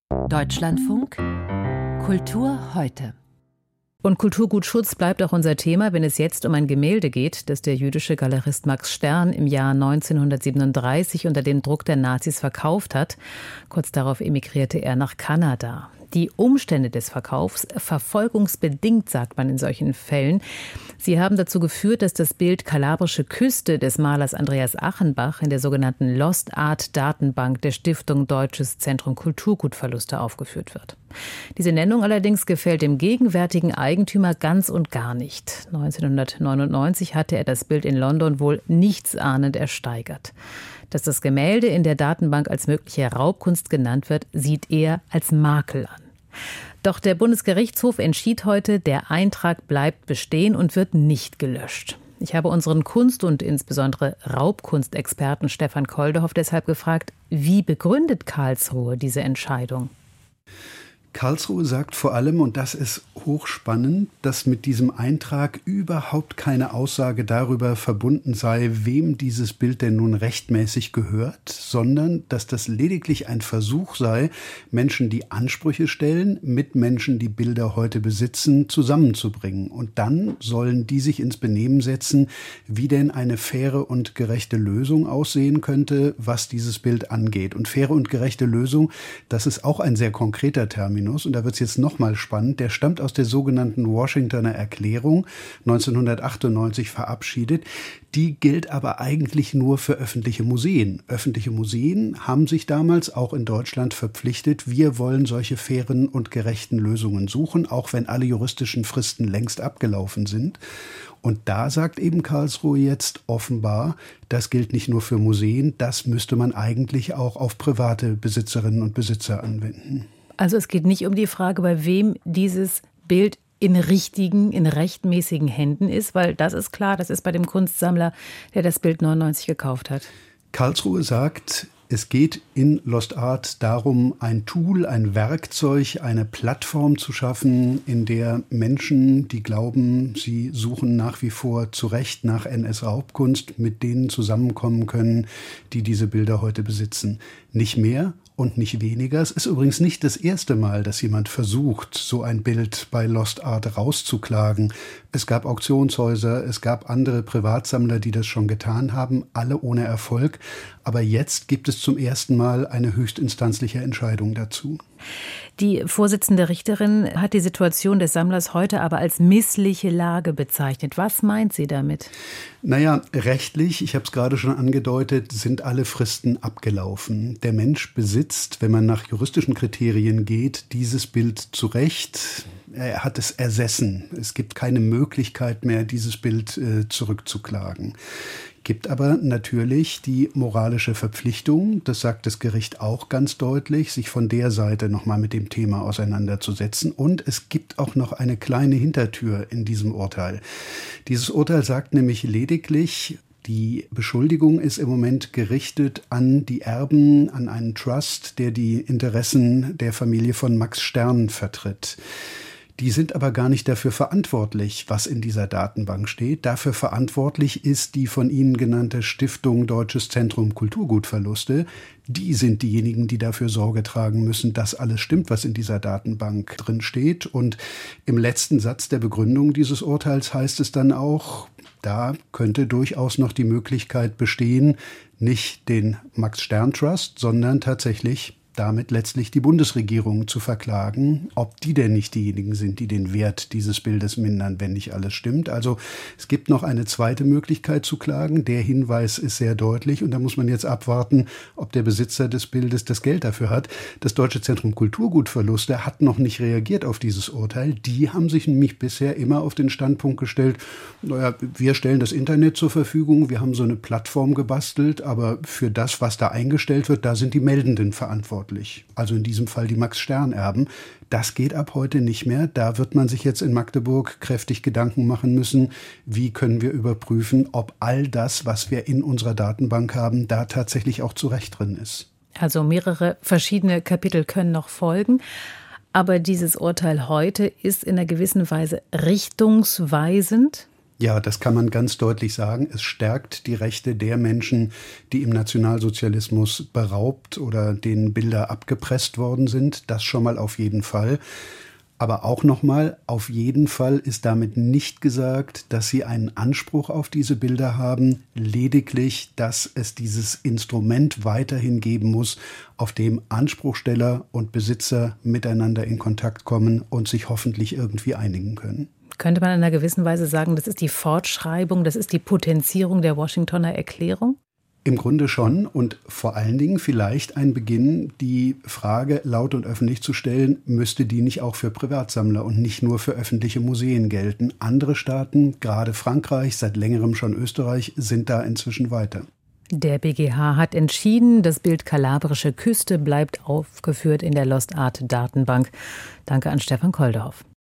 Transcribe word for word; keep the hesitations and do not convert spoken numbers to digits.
Deutschlandfunk Kultur heute. Und Kulturgutschutz bleibt auch unser Thema, wenn es jetzt um ein Gemälde geht, das der jüdische Galerist Max Stern im Jahr neunzehnhundertsiebenunddreißig unter dem Druck der Nazis verkauft hat. Kurz darauf emigrierte er nach Kanada. Die Umstände des Verkaufs, verfolgungsbedingt, sagt man in solchen Fällen, sie haben dazu geführt, dass das Bild Kalabrische Küste des Malers Andreas Achenbach in der sogenannten Lost Art Datenbank der Stiftung Deutsches Zentrum Kulturgutverluste aufgeführt wird. Diese Nennung allerdings gefällt dem gegenwärtigen Eigentümer ganz und gar nicht. neunzehnhundertneunundneunzig hatte er das Bild in London wohl nichtsahnend ersteigert. Dass das Gemälde in der Datenbank als mögliche Raubkunst genannt wird, sieht er als Makel an. Doch der Bundesgerichtshof entschied heute, der Eintrag bleibt bestehen und wird nicht gelöscht. Ich habe unseren Kunst- und insbesondere Raubkunstexperten Stefan Koldehoff deshalb gefragt, wie begründet Karlsruhe diese Entscheidung? Karlsruhe sagt vor allem, und das ist hochspannend, dass mit diesem Eintrag überhaupt keine Aussage darüber verbunden sei, wem dieses Bild denn nun rechtmäßig gehört, sondern dass das lediglich ein Versuch sei, Menschen, die Ansprüche stellen, mit Menschen, die Bilder heute besitzen, zusammenzubringen. Und dann sollen die sich ins Benehmen setzen, wie denn eine faire und gerechte Lösung aussehen könnte, was dieses Bild angeht. Und faire und gerechte Lösung, das ist auch ein sehr konkreter Termin. Und da wird es jetzt nochmal spannend, der stammt aus der sogenannten Washingtoner Erklärung, neunzehnhundertachtundneunzig verabschiedet. Die gilt aber eigentlich nur für öffentliche Museen. Öffentliche Museen haben sich damals auch in Deutschland verpflichtet, wir wollen solche fairen und gerechten Lösungen suchen, auch wenn alle juristischen Fristen längst abgelaufen sind. Und da sagt eben Karlsruhe jetzt offenbar, das gilt nicht nur für Museen, das müsste man eigentlich auch auf private Besitzerinnen und Besitzer anwenden. Also es geht nicht um die Frage, bei wem dieses Bild in richtigen, in rechtmäßigen Händen ist, weil das ist klar, das ist bei dem Kunstsammler, der das Bild neunundneunzig gekauft hat. Karlsruhe sagt, es geht in Lost Art darum, ein Tool, ein Werkzeug, eine Plattform zu schaffen, in der Menschen, die glauben, sie suchen nach wie vor zu Recht nach N S-Raubkunst, mit denen zusammenkommen können, die diese Bilder heute besitzen. Nicht mehr und nicht weniger. Es ist übrigens nicht das erste Mal, dass jemand versucht, so ein Bild bei Lost Art rauszuklagen. Es gab Auktionshäuser, es gab andere Privatsammler, die das schon getan haben, alle ohne Erfolg. Aber jetzt gibt es zum ersten Mal eine höchstinstanzliche Entscheidung dazu. Die Vorsitzende Richterin hat die Situation des Sammlers heute aber als missliche Lage bezeichnet. Was meint sie damit? Naja, rechtlich, ich habe es gerade schon angedeutet, sind alle Fristen abgelaufen. Der Mensch besitzt, wenn man nach juristischen Kriterien geht, dieses Bild zu Recht. Er hat es ersessen. Es gibt keine Möglichkeit mehr, dieses Bild äh, zurückzuklagen. Gibt aber natürlich die moralische Verpflichtung, das sagt das Gericht auch ganz deutlich, sich von der Seite nochmal mit dem Thema auseinanderzusetzen. Und es gibt auch noch eine kleine Hintertür in diesem Urteil. Dieses Urteil sagt nämlich lediglich, die Beschuldigung ist im Moment gerichtet an die Erben, an einen Trust, der die Interessen der Familie von Max Stern vertritt. Die sind aber gar nicht dafür verantwortlich, was in dieser Datenbank steht. Dafür verantwortlich ist die von Ihnen genannte Stiftung Deutsches Zentrum Kulturgutverluste. Die sind diejenigen, die dafür Sorge tragen müssen, dass alles stimmt, was in dieser Datenbank drin steht. Und im letzten Satz der Begründung dieses Urteils heißt es dann auch, da könnte durchaus noch die Möglichkeit bestehen, nicht den Max Stern Trust, sondern tatsächlich damit letztlich die Bundesregierung zu verklagen, ob die denn nicht diejenigen sind, die den Wert dieses Bildes mindern, wenn nicht alles stimmt. Also es gibt noch eine zweite Möglichkeit zu klagen. Der Hinweis ist sehr deutlich und da muss man jetzt abwarten, ob der Besitzer des Bildes das Geld dafür hat. Das Deutsche Zentrum Kulturgutverluste hat noch nicht reagiert auf dieses Urteil. Die haben sich nämlich bisher immer auf den Standpunkt gestellt, naja, wir stellen das Internet zur Verfügung, wir haben so eine Plattform gebastelt, aber für das, was da eingestellt wird, da sind die Meldenden verantwortlich. Also in diesem Fall die Max-Stern-Erben. Das geht ab heute nicht mehr. Da wird man sich jetzt in Magdeburg kräftig Gedanken machen müssen, wie können wir überprüfen, ob all das, was wir in unserer Datenbank haben, da tatsächlich auch zu Recht drin ist. Also mehrere verschiedene Kapitel können noch folgen. Aber dieses Urteil heute ist in einer gewissen Weise richtungsweisend. Ja, das kann man ganz deutlich sagen. Es stärkt die Rechte der Menschen, die im Nationalsozialismus beraubt oder denen Bilder abgepresst worden sind. Das schon mal auf jeden Fall. Aber auch nochmal, auf jeden Fall ist damit nicht gesagt, dass sie einen Anspruch auf diese Bilder haben, lediglich, dass es dieses Instrument weiterhin geben muss, auf dem Anspruchsteller und Besitzer miteinander in Kontakt kommen und sich hoffentlich irgendwie einigen können. Könnte man in einer gewissen Weise sagen, das ist die Fortschreibung, das ist die Potenzierung der Washingtoner Erklärung? Im Grunde schon und vor allen Dingen vielleicht ein Beginn, die Frage laut und öffentlich zu stellen, müsste die nicht auch für Privatsammler und nicht nur für öffentliche Museen gelten. Andere Staaten, gerade Frankreich, seit längerem schon Österreich, sind da inzwischen weiter. Der B G H hat entschieden, das Bild Kalabrische Küste bleibt aufgeführt in der Lost Art Datenbank. Danke an Stefan Koldorf.